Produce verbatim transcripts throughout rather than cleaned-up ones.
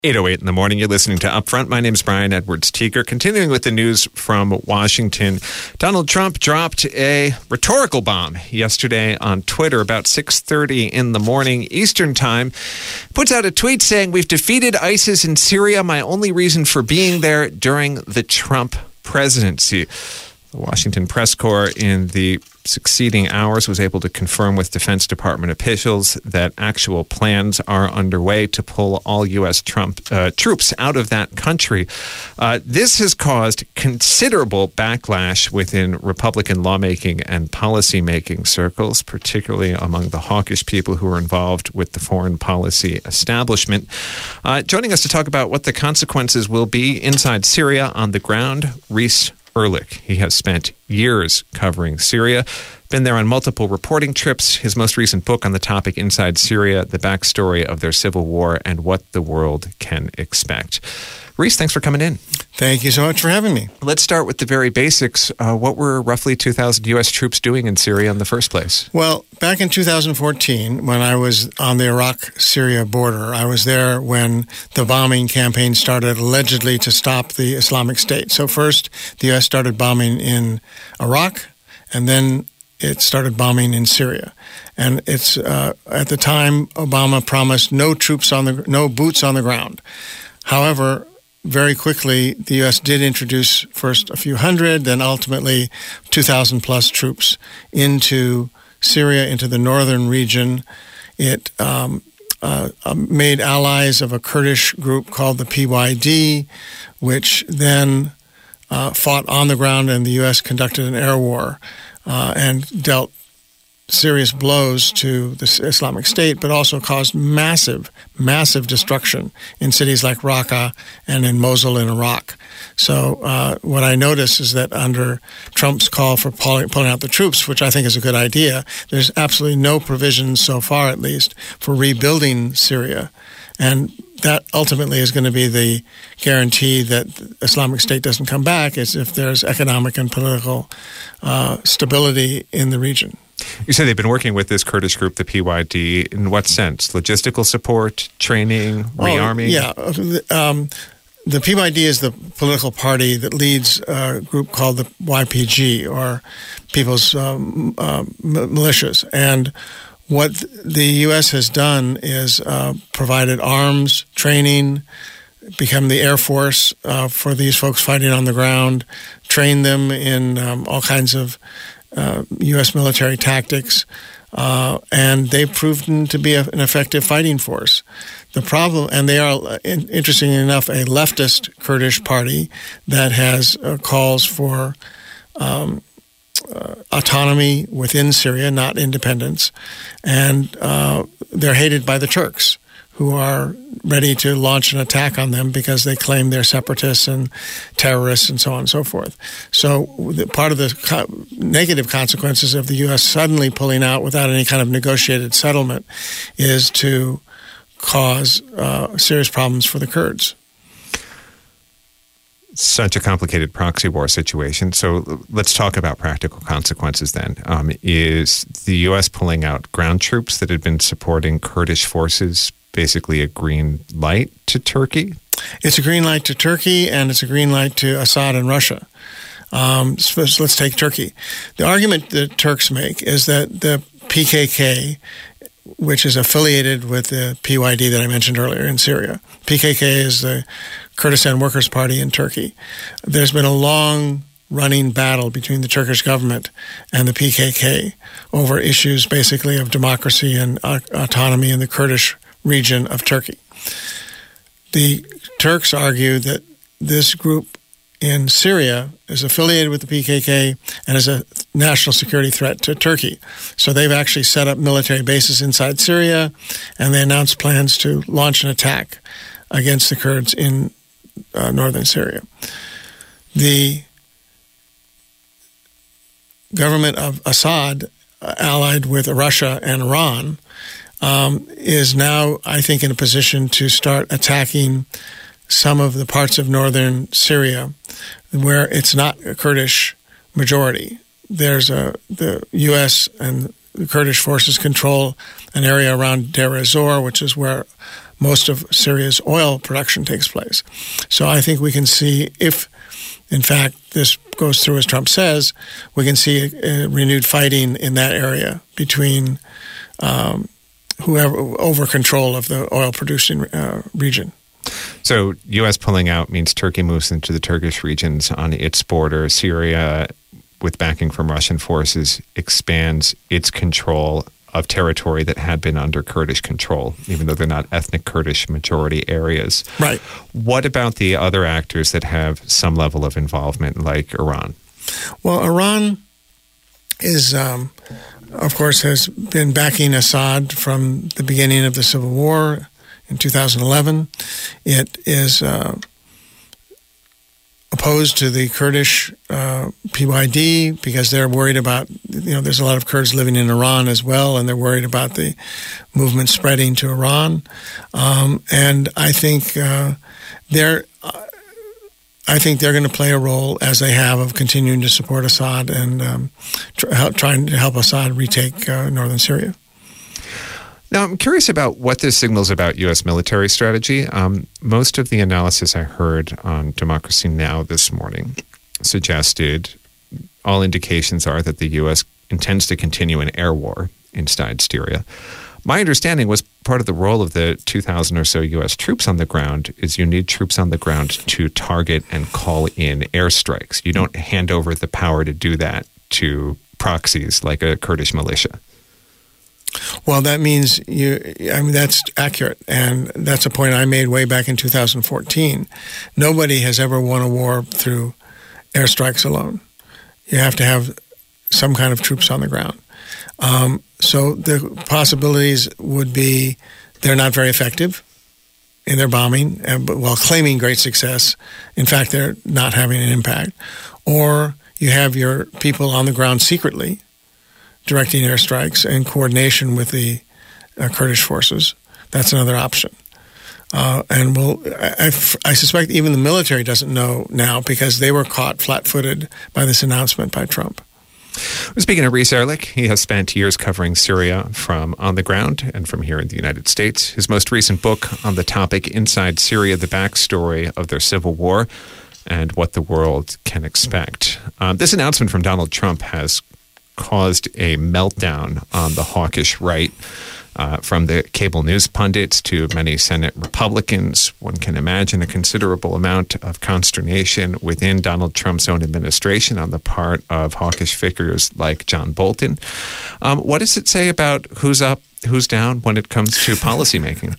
eight oh eight in the morning. You're listening to Upfront. My name's Brian Edwards-Teager. Continuing with the news from Washington, Donald Trump dropped a rhetorical bomb yesterday on Twitter about six thirty in the morning Eastern Time. Puts out a tweet saying, "We've defeated ISIS in Syria. My only reason for being there during the Trump presidency." The Washington Press Corps in the succeeding hours was able to confirm with Defense Department officials that actual plans are underway to pull all U S. Trump uh, troops out of that country. Uh, this has caused considerable backlash within Republican lawmaking and policymaking circles, particularly among the hawkish people who are involved with the foreign policy establishment. Uh, joining us to talk about what the consequences will be inside Syria on the ground, Reese Erlich. He has spent years covering Syria, been there on multiple reporting trips. His most recent book on the topic, Inside Syria, the backstory of their civil war and what the world can expect. Reese, thanks for coming in. Thank you so much for having me. Let's start with the very basics. Uh, what were roughly two thousand U S troops doing in Syria in the first place? Well, back in two thousand fourteen, when I was on the Iraq-Syria border, I was there when the bombing campaign started allegedly to stop the Islamic State. So first, the U S started bombing in Iraq, and then it started bombing in Syria. And it's uh, at the time, Obama promised no troops on the no boots on the ground. However, very quickly, the U S did introduce first a few hundred, then ultimately two thousand plus troops into Syria, into the northern region. It um, uh, made allies of a Kurdish group called the P Y D, which then uh, fought on the ground, and the U S conducted an air war uh, and dealt serious blows to the Islamic State, but also caused massive, massive destruction in cities like Raqqa and in Mosul in Iraq. So uh, what I notice is that under Trump's call for pulling, pulling out the troops, which I think is a good idea, there's absolutely no provision so far, at least, for rebuilding Syria. And that ultimately is going to be the guarantee that the Islamic State doesn't come back, is if there's economic and political uh, stability in the region. You say they've been working with this Kurdish group, the P Y D. In what sense? Logistical support, training, rearming? Oh, yeah. Um, the P Y D is the political party that leads a group called the Y P G, or People's um, uh, Militias. And what the U S has done is uh, provided arms, training, become the Air Force uh, for these folks fighting on the ground, train them in um, all kinds of Uh, U S military tactics, uh, and they've proven to be a, an effective fighting force. The problem, and they are, in, interestingly enough, a leftist Kurdish party that has uh, calls for um, uh, autonomy within Syria, not independence, and uh, they're hated by the Turks, who are ready to launch an attack on them because they claim they're separatists and terrorists and so on and so forth. So the, part of the co- negative consequences of the U S suddenly pulling out without any kind of negotiated settlement is to cause uh, serious problems for the Kurds. Such a complicated proxy war situation. So let's talk about practical consequences then. Um, is the U S pulling out ground troops that had been supporting Kurdish forces basically a green light to Turkey? It's a green light to Turkey, and it's a green light to Assad and Russia. Um, so let's take Turkey. The argument that Turks make is that the P K K, which is affiliated with the P Y D that I mentioned earlier in Syria, P K K is the Kurdistan Workers' Party in Turkey. There's been a long running battle between the Turkish government and the P K K over issues basically of democracy and uh, autonomy in the Kurdish region of Turkey. The Turks argue that this group in Syria is affiliated with the P K K and is a national security threat to Turkey. So they've actually set up military bases inside Syria, and they announced plans to launch an attack against the Kurds in uh, northern Syria. The government of Assad, uh, allied with Russia and Iran, um, is now, I think, in a position to start attacking some of the parts of northern Syria where it's not a Kurdish majority. There's a the U S and the Kurdish forces control an area around Deir ez-Zor, which is where most of Syria's oil production takes place. So I think we can see, if in fact this goes through as Trump says, we can see a, a renewed fighting in that area between um, whoever over control of the oil producing uh, region. So U S pulling out means Turkey moves into the Turkish regions on its border. Syria, with backing from Russian forces, expands its control of territory that had been under Kurdish control, even though they're not ethnic Kurdish majority areas. Right. What about the other actors that have some level of involvement, like Iran? Well, Iran is, um, of course, has been backing Assad from the beginning of the civil war in two thousand eleven. It is uh, opposed to the Kurdish uh, P Y D because they're worried about, you know, there's a lot of Kurds living in Iran as well, and they're worried about the movement spreading to Iran. Um, and I think uh, they're, uh, I think they're going to play a role, as they have, of continuing to support Assad and um, tr- trying to help Assad retake uh, northern Syria. Now, I'm curious about what this signals about U S military strategy. Um, most of the analysis I heard on Democracy Now! This morning suggested all indications are that the U S intends to continue an air war inside Syria. My understanding was part of the role of the two thousand or so U S troops on the ground is you need troops on the ground to target and call in airstrikes. You don't hand over the power to do that to proxies like a Kurdish militia. Well, that means you, I mean, that's accurate. And that's a point I made way back in two thousand fourteen. Nobody has ever won a war through airstrikes alone. You have to have some kind of troops on the ground. Um, so the possibilities would be they're not very effective in their bombing, and, but while claiming great success, in fact, they're not having an impact. Or you have your people on the ground secretly directing airstrikes in coordination with the uh, Kurdish forces. That's another option. Uh, and we'll, I, I suspect even the military doesn't know now because they were caught flat-footed by this announcement by Trump. Speaking of Reese Erlich, he has spent years covering Syria from on the ground and from here in the United States. His most recent book on the topic, Inside Syria, the backstory of their civil war and what the world can expect. Um, this announcement from Donald Trump has caused a meltdown on the hawkish right, uh, from the cable news pundits to many Senate Republicans. One can imagine a considerable amount of consternation within Donald Trump's own administration on the part of hawkish figures like John Bolton. Um, what does it say about who's up, who's down when it comes to policymaking?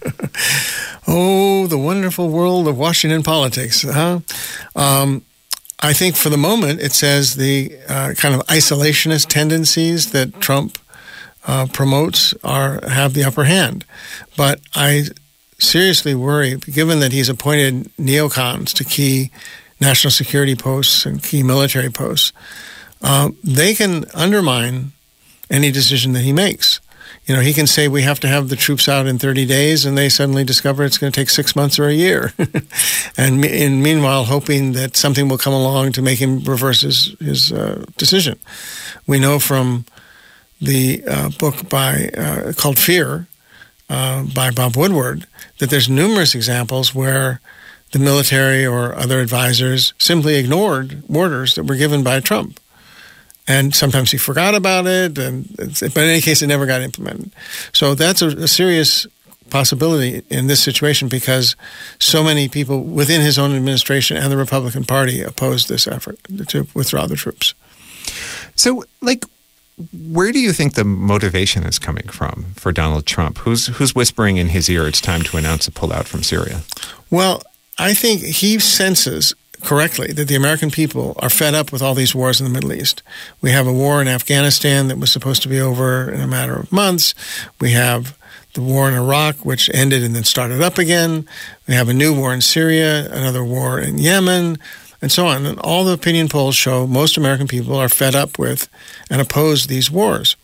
Oh, the wonderful world of Washington politics, huh? Um, I think for the moment it says the uh, kind of isolationist tendencies that Trump uh, promotes are have the upper hand. But I seriously worry, given that he's appointed neocons to key national security posts and key military posts, uh, they can undermine any decision that he makes. You know, he can say we have to have the troops out in thirty days, and they suddenly discover it's going to take six months or a year. and, and meanwhile, hoping that something will come along to make him reverse his, his uh, decision. We know from the uh, book by uh, called Fear uh, by Bob Woodward that there's numerous examples where the military or other advisors simply ignored orders that were given by Trump. And sometimes he forgot about it, and but in any case, it never got implemented. So that's a, a serious possibility in this situation because so many people within his own administration and the Republican Party opposed this effort to withdraw the troops. So, like, where do you think the motivation is coming from for Donald Trump? Who's who's whispering in his ear it's time to announce a pullout from Syria? Well, I think he senses correctly that the American people are fed up with all these wars in the Middle East. We have a war in Afghanistan that was supposed to be over in a matter of months. We have the war in Iraq, which ended and then started up again. We have a new war in Syria, another war in Yemen, and so on. And all the opinion polls show most American people are fed up with and oppose these wars.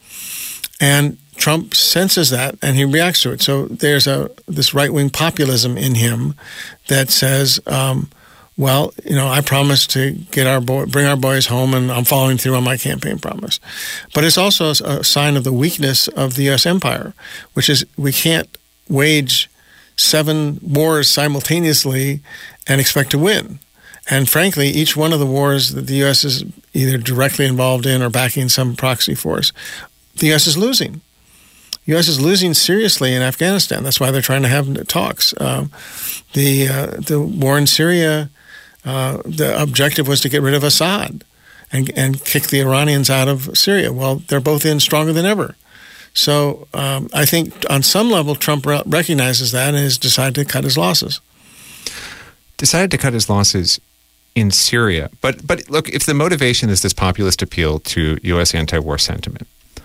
And Trump senses that, and he reacts to it. So there's a this right-wing populism in him that says, um, well, you know, I promised to get our boy, bring our boys home, and I'm following through on my campaign promise. But it's also a sign of the weakness of the U S empire, which is we can't wage seven wars simultaneously and expect to win. And frankly, each one of the wars that the U S is either directly involved in or backing some proxy force, the U S is losing. The U S is losing seriously in Afghanistan. That's why they're trying to have talks. Uh, the uh, the war in Syria, uh, the objective was to get rid of Assad and and kick the Iranians out of Syria. Well, they're both in stronger than ever. So um, I think on some level, Trump re- recognizes that and has decided to cut his losses. Decided to cut his losses in Syria. But, but look, if the motivation is this populist appeal to U S anti-war sentiment,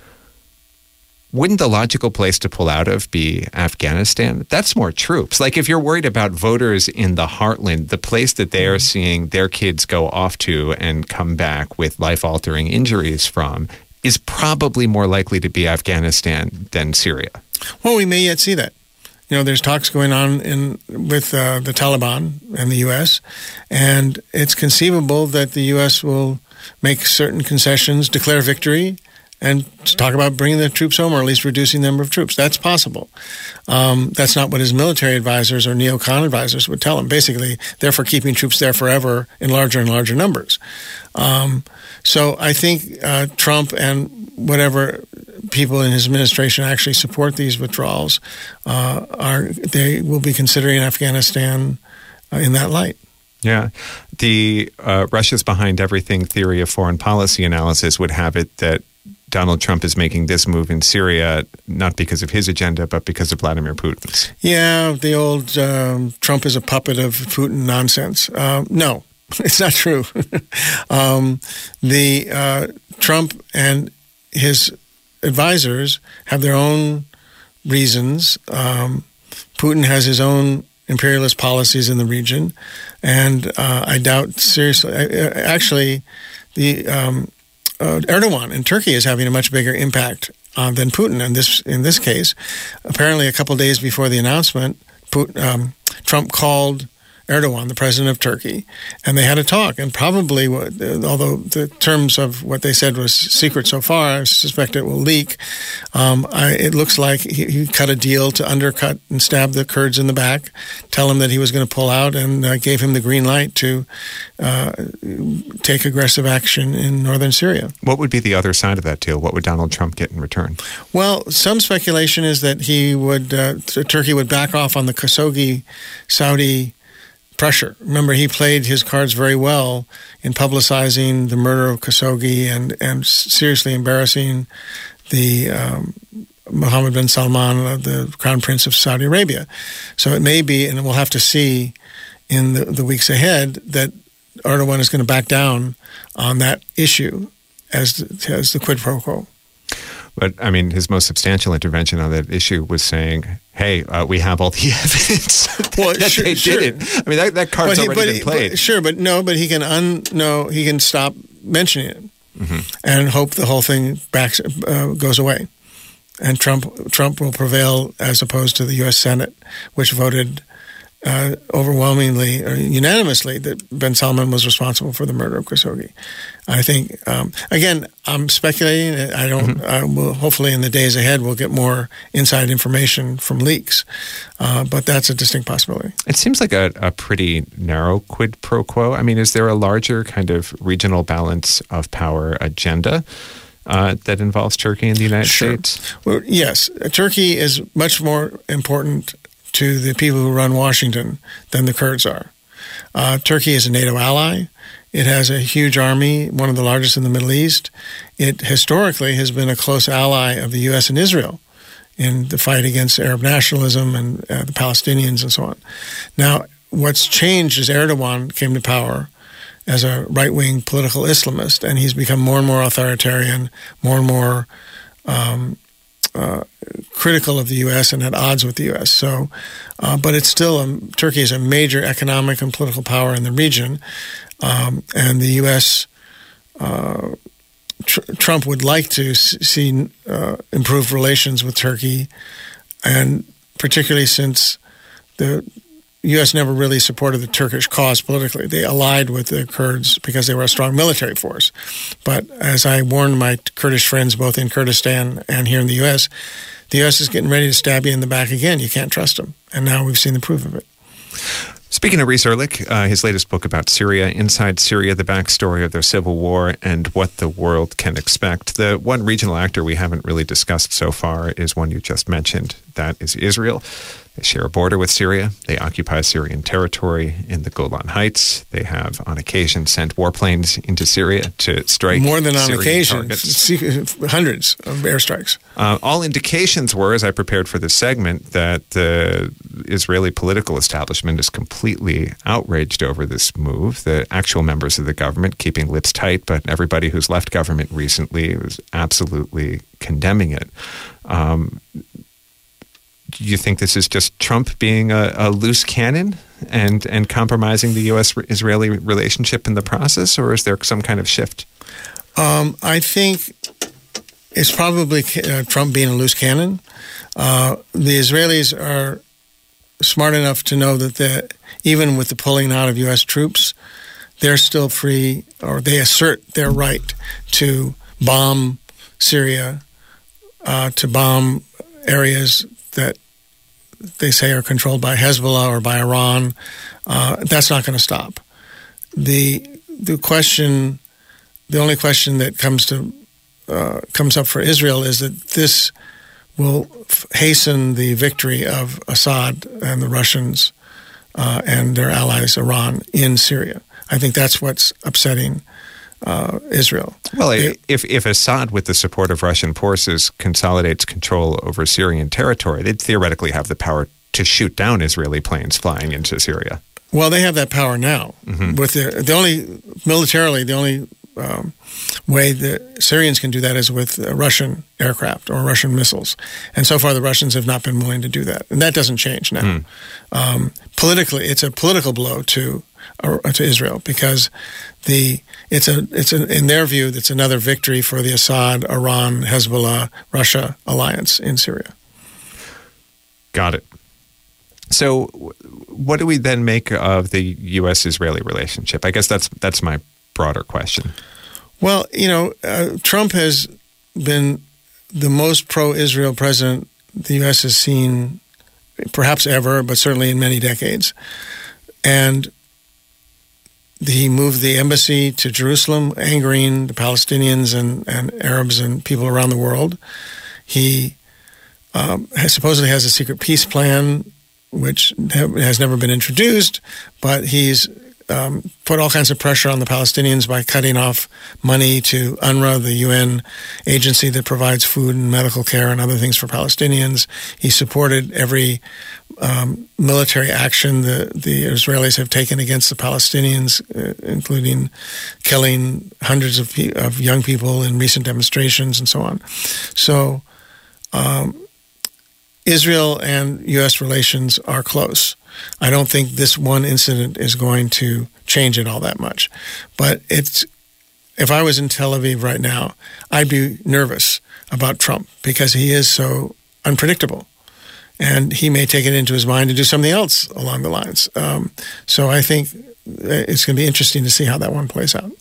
wouldn't the logical place to pull out of be Afghanistan? That's more troops. Like if you're worried about voters in the heartland, the place that they are seeing their kids go off to and come back with life-altering injuries from is probably more likely to be Afghanistan than Syria. Well, we may yet see that. You know, there's talks going on in with uh, the Taliban and the U S, and it's conceivable that the U S will make certain concessions, declare victory, and talk about bringing the troops home or at least reducing the number of troops. That's possible. Um, that's not what his military advisors or neocon advisors would tell him. Basically, they're for keeping troops there forever in larger and larger numbers. Um, so I think uh, Trump and whatever people in his administration actually support these withdrawals uh, are they will be considering Afghanistan uh, in that light. Yeah. The uh, Russia's behind everything theory of foreign policy analysis would have it that Donald Trump is making this move in Syria not because of his agenda, but because of Vladimir Putin's. Yeah, the old um, Trump is a puppet of Putin nonsense. Uh, no, it's not true. um, the uh, Trump and his advisors have their own reasons. Um, Putin has his own imperialist policies in the region, and uh, I doubt seriously. Actually, the um, uh, Erdogan in Turkey is having a much bigger impact uh, than Putin in this in this case. Apparently, a couple of days before the announcement, Putin, um, Trump called Erdogan, the president of Turkey, and they had a talk. And probably, although the terms of what they said was secret so far, I suspect it will leak. Um, I, it looks like he, he cut a deal to undercut and stab the Kurds in the back, tell him that he was going to pull out, and uh, gave him the green light to uh, take aggressive action in northern Syria. What would be the other side of that deal? What would Donald Trump get in return? Well, some speculation is that he would uh, Turkey would back off on the Khashoggi Saudi pressure. Remember, he played his cards very well in publicizing the murder of Khashoggi and, and seriously embarrassing the um, Mohammed bin Salman, uh, the Crown Prince of Saudi Arabia. So it may be, and we'll have to see in the, the weeks ahead, that Erdogan is going to back down on that issue as the, as the quid pro quo. But, I mean, his most substantial intervention on that issue was saying, hey, uh, we have all the evidence well, that sure, they sure. didn't. I mean, that, that card's he, already been he, played. But, sure, but no, but he can un, no, he can stop mentioning it mm-hmm. and hope the whole thing backs, uh, goes away. And Trump Trump will prevail as opposed to the U S Senate, which voted uh, overwhelmingly or unanimously that bin Salman was responsible for the murder of Khashoggi. I think, um, again, I'm speculating. I don't. Mm-hmm. I will, hopefully, in the days ahead, we'll get more inside information from leaks. Uh, but that's a distinct possibility. It seems like a, a pretty narrow quid pro quo. I mean, is there a larger kind of regional balance of power agenda uh, that involves Turkey and the United sure. States? Well, yes, Turkey is much more important to the people who run Washington than the Kurds are. Uh, Turkey is a NATO ally. It has a huge army, one of the largest in the Middle East. It historically has been a close ally of the U S and Israel in the fight against Arab nationalism and uh, the Palestinians and so on. Now, what's changed is Erdogan came to power as a right-wing political Islamist, and he's become more and more authoritarian, more and more um, uh, critical of the U S and at odds with the U S. So, uh, but it's still, a, Turkey is a major economic and political power in the region. Um, and the U S, uh, tr- Trump would like to s- see uh, improved relations with Turkey, and particularly since the U S never really supported the Turkish cause politically. They allied with the Kurds because they were a strong military force. But as I warned my Kurdish friends both in Kurdistan and here in the U S, the U S is getting ready to stab you in the back again. You can't trust them. And now we've seen the proof of it. Speaking of Rhys Ehrlich, uh, his latest book about Syria, Inside Syria, the backstory of their civil war and what the world can expect. The one regional actor we haven't really discussed so far is one you just mentioned. That is Israel. They share a border with Syria. They occupy Syrian territory in the Golan Heights. They have, on occasion, sent warplanes into Syria to strike More than on Syrian occasion, targets. Hundreds of airstrikes. Uh, all indications were, as I prepared for this segment, that the Israeli political establishment is completely outraged over this move. The actual members of the government keeping lips tight, but everybody who's left government recently was absolutely condemning it. Um, Do you think this is just Trump being a, a loose cannon and, and compromising the U S-Israeli relationship in the process, or is there some kind of shift? Um, I think it's probably uh, Trump being a loose cannon. Uh, the Israelis are smart enough to know that the, even with the pulling out of U S troops, they're still free, or they assert their right to bomb Syria, uh, to bomb areas that they say are controlled by Hezbollah or by Iran. Uh, that's not going to stop. The the question, the only question that comes to uh, comes up for Israel is that this will f- hasten the victory of Assad and the Russians uh, and their allies, Iran, in Syria. I think that's what's upsetting Uh, Israel. Well, they, if if Assad, with the support of Russian forces, consolidates control over Syrian territory, they'd theoretically have the power to shoot down Israeli planes flying into Syria. Well, they have that power now. Mm-hmm. With the the only militarily, the only um, way the Syrians can do that is with uh, Russian aircraft or Russian missiles, and so far the Russians have not been willing to do that, and that doesn't change now. Mm. Um, politically, it's a political blow to uh, to Israel because the it's a it's a, in their view that's another victory for the Assad, Iran, Hezbollah, Russia alliance in Syria. Got it. So, what do we then make of the U S-Israeli relationship? I guess that's that's my broader question. Well, you know, uh, Trump has been the most pro-Israel president the U S has seen, perhaps ever, but certainly in many decades, and he moved the embassy to Jerusalem, angering the Palestinians and, and Arabs and people around the world. He um, has, supposedly has a secret peace plan, which have, has never been introduced, but he's um, put all kinds of pressure on the Palestinians by cutting off money to UNRWA, the U N agency that provides food and medical care and other things for Palestinians. He supported every Um, military action the, the Israelis have taken against the Palestinians, uh, including killing hundreds of, pe- of young people in recent demonstrations and so on. So um, Israel and U S relations are close. I don't think this one incident is going to change it all that much. But it's if I was in Tel Aviv right now, I'd be nervous about Trump because he is so unpredictable. And he may take it into his mind to do something else along the lines. Um, so I think it's going to be interesting to see how that one plays out.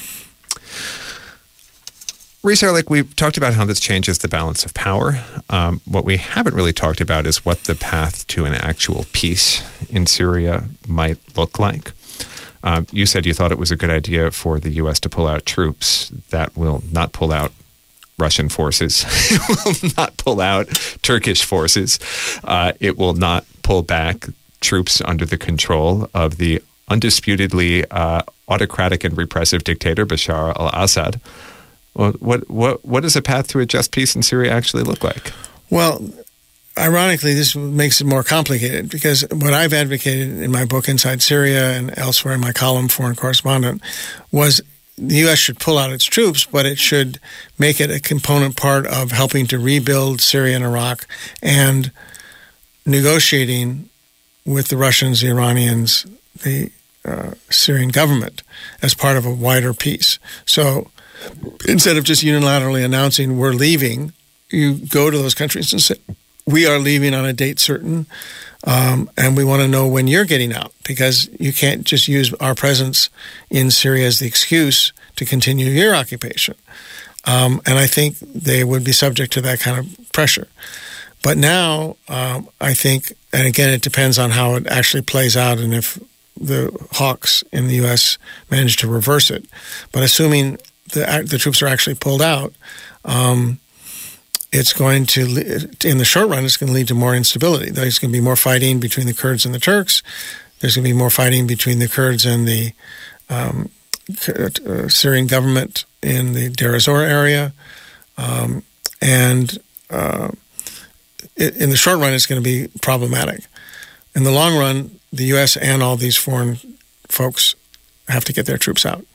Rhys Ehrlich, we've talked about how this changes the balance of power. Um, what we haven't really talked about is what the path to an actual peace in Syria might look like. Um, you said you thought it was a good idea for the U S to pull out troops. That will not pull out Russian forces. It will not pull out Turkish forces. Uh, it will not pull back troops under the control of the undisputedly uh, autocratic and repressive dictator Bashar al-Assad. Well, what what what does a path to a just peace in Syria actually look like? Well, ironically, this makes it more complicated because what I've advocated in my book Inside Syria and elsewhere in my column Foreign Correspondent was the U S should pull out its troops, but it should make it a component part of helping to rebuild Syria and Iraq and negotiating with the Russians, the Iranians, the uh, Syrian government as part of a wider peace. So instead of just unilaterally announcing we're leaving, you go to those countries and say, we are leaving on a date certain. Um, and we want to know when you're getting out, because you can't just use our presence in Syria as the excuse to continue your occupation. Um, and I think they would be subject to that kind of pressure. But now, um, I think, and again, it depends on how it actually plays out and if the hawks in the U S manage to reverse it. But assuming the, the troops are actually pulled out, um, it's going to, in the short run, it's going to lead to more instability. There's going to be more fighting between the Kurds and the Turks. There's going to be more fighting between the Kurds and the um, Syrian government in the Deir ez-Zor area. Um, and uh, in the short run, it's going to be problematic. In the long run, the U S and all these foreign folks have to get their troops out.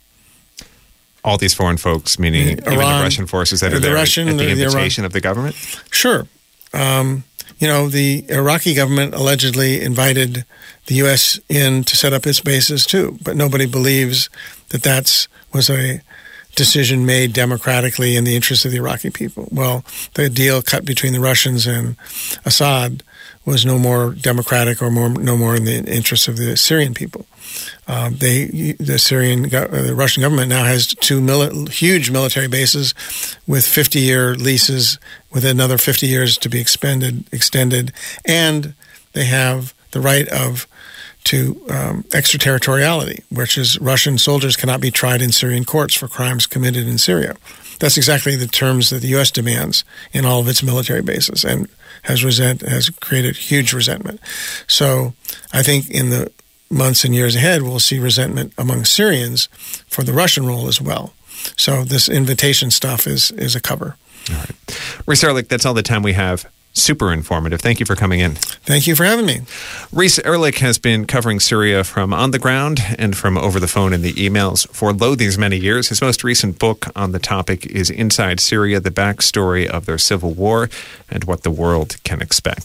All these foreign folks, meaning Iran, even the Russian forces that are the there Russian, at the invitation the of the government? Sure. Um, you know, the Iraqi government allegedly invited the U S in to set up its bases too, but nobody believes that that was a decision made democratically in the interest of the Iraqi people. Well, the deal cut between the Russians and Assad was no more democratic or more no more in the interest of the Syrian people. Um, they, the Syrian, the Russian government now has two mili- huge military bases with fifty-year leases, with another fifty years to be expended, extended, and they have the right of to um, extraterritoriality, which is Russian soldiers cannot be tried in Syrian courts for crimes committed in Syria. That's exactly the terms that the U S demands in all of its military bases, and has resent has created huge resentment. So I think in the months and years ahead, we'll see resentment among Syrians for the Russian role as well. So this invitation stuff is is a cover. All right. Reese Erlich, that's all the time we have. Super informative. Thank you for coming in. Thank you for having me. Reese Erlich has been covering Syria from on the ground and from over the phone in the emails for lo these many years. His most recent book on the topic is Inside Syria, the backstory of their civil war and what the world can expect.